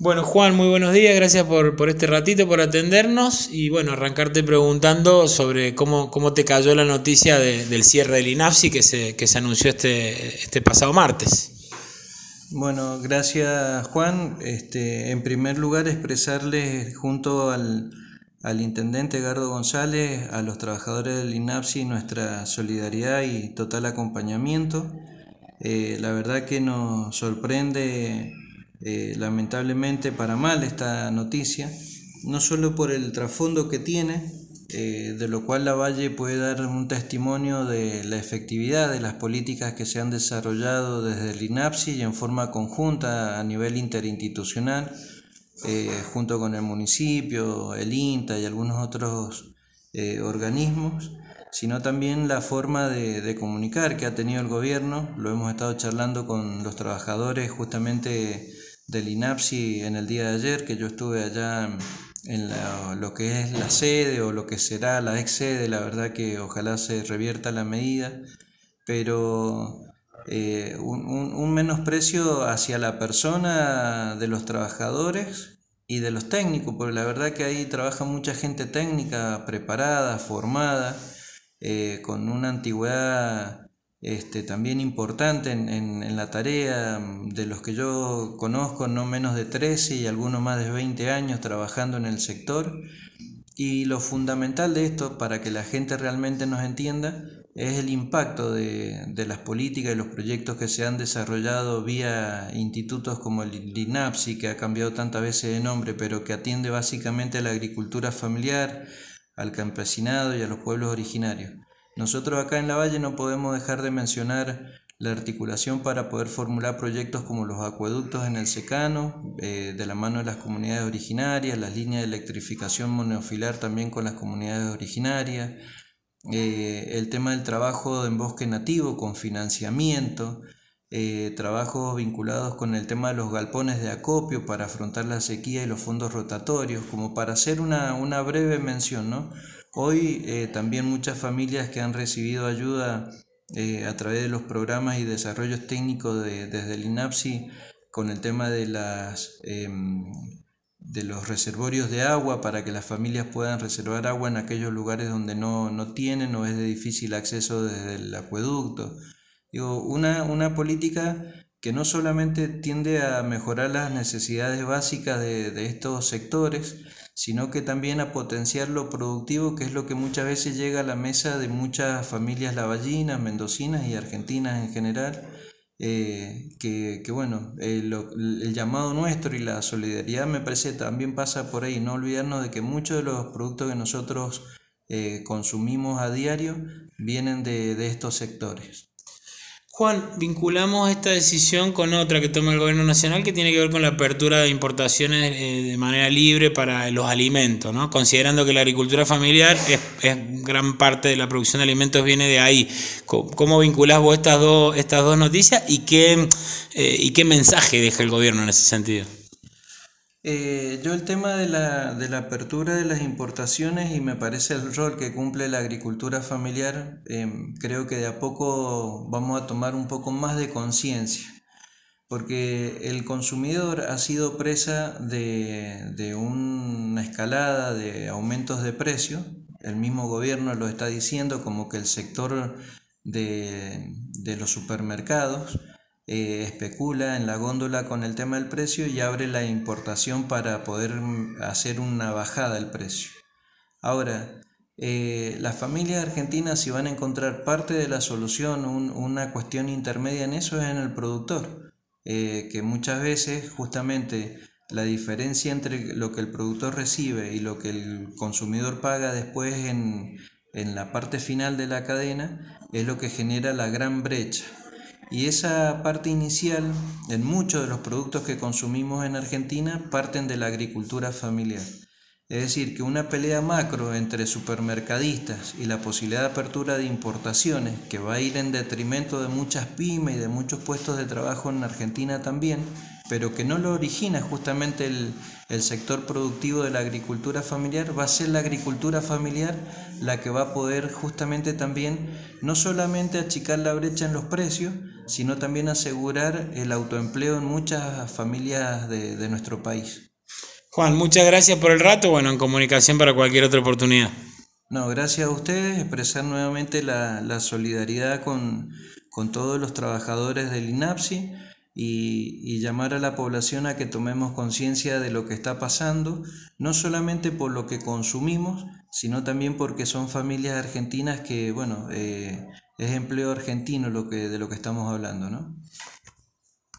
Bueno, Juan, muy buenos días, gracias por este ratito, por atendernos y bueno, arrancarte preguntando sobre cómo te cayó la noticia del cierre del INAFSI que se anunció este pasado martes. Bueno, gracias Juan. En primer lugar, expresarles junto al intendente Edgardo González, a los trabajadores del INAPSI, nuestra solidaridad y total acompañamiento. La verdad que nos sorprende, lamentablemente para mal, esta noticia, no solo por el trasfondo que tiene, de lo cual la Valle puede dar un testimonio de la efectividad de las políticas que se han desarrollado desde el INAPSI y en forma conjunta a nivel interinstitucional, junto con el municipio, el INTA y algunos otros organismos, sino también la forma de comunicar que ha tenido el gobierno. Lo hemos estado charlando con los trabajadores justamente del INAPSI en el día de ayer, que yo estuve allá en lo que es la sede o lo que será la ex sede. La verdad que ojalá se revierta la medida, pero un menosprecio hacia la persona de los trabajadores y de los técnicos, porque la verdad que ahí trabaja mucha gente técnica, preparada, formada, con una antigüedad también importante en la tarea. De los que yo conozco, no menos de 13 y algunos más de 20 años trabajando en el sector. Y lo fundamental de esto, para que la gente realmente nos entienda, es el impacto de las políticas y los proyectos que se han desarrollado vía institutos como el INAPSI, que ha cambiado tantas veces de nombre, pero que atiende básicamente a la agricultura familiar, al campesinado y a los pueblos originarios. Nosotros acá en la Valle no podemos dejar de mencionar la articulación para poder formular proyectos como los acueductos en el secano, de la mano de las comunidades originarias, las líneas de electrificación monofilar también con las comunidades originarias, el tema del trabajo en bosque nativo con financiamiento, trabajos vinculados con el tema de los galpones de acopio para afrontar la sequía y los fondos rotatorios, como para hacer una breve mención, ¿no? Hoy también muchas familias que han recibido ayuda a través de los programas y desarrollos técnicos desde el INAPSI con el tema de los reservorios de agua, para que las familias puedan reservar agua en aquellos lugares donde no tienen o es de difícil acceso desde el acueducto. Digo, una política que no solamente tiende a mejorar las necesidades básicas de estos sectores, sino que también a potenciar lo productivo, que es lo que muchas veces llega a la mesa de muchas familias lavallinas, mendocinas y argentinas en general. Que bueno, el llamado nuestro y la solidaridad me parece también pasa por ahí, no olvidarnos de que muchos de los productos que nosotros consumimos a diario vienen de estos sectores. Juan, vinculamos esta decisión con otra que toma el gobierno nacional que tiene que ver con la apertura de importaciones de manera libre para los alimentos, ¿no? Considerando que la agricultura familiar es gran parte de la producción de alimentos viene de ahí. ¿Cómo vinculás vos estas dos noticias y qué mensaje deja el gobierno en ese sentido? Yo el tema de la apertura de las importaciones, y me parece el rol que cumple la agricultura familiar, creo que de a poco vamos a tomar un poco más de conciencia, porque el consumidor ha sido presa de una escalada de aumentos de precio. El mismo gobierno lo está diciendo, como que el sector de los supermercados especula en la góndola con el tema del precio y abre la importación para poder hacer una bajada del precio. Ahora, las familias argentinas, si van a encontrar parte de la solución, una cuestión intermedia en eso, es en el productor, que muchas veces justamente la diferencia entre lo que el productor recibe y lo que el consumidor paga después en la parte final de la cadena es lo que genera la gran brecha. Y esa parte inicial, en muchos de los productos que consumimos en Argentina, parten de la agricultura familiar. Es decir, que una pelea macro entre supermercadistas y la posibilidad de apertura de importaciones, que va a ir en detrimento de muchas pymes y de muchos puestos de trabajo en Argentina también, pero que no lo origina justamente el sector productivo de la agricultura familiar, va a ser la agricultura familiar la que va a poder justamente también no solamente achicar la brecha en los precios, sino también asegurar el autoempleo en muchas familias de nuestro país. Juan, muchas gracias por el rato. Bueno, en comunicación para cualquier otra oportunidad. No, gracias a ustedes, expresar nuevamente la solidaridad con todos los trabajadores del INAPSI y llamar a la población a que tomemos conciencia de lo que está pasando, no solamente por lo que consumimos, sino también porque son familias argentinas que, bueno, es empleo argentino de lo que estamos hablando, ¿no?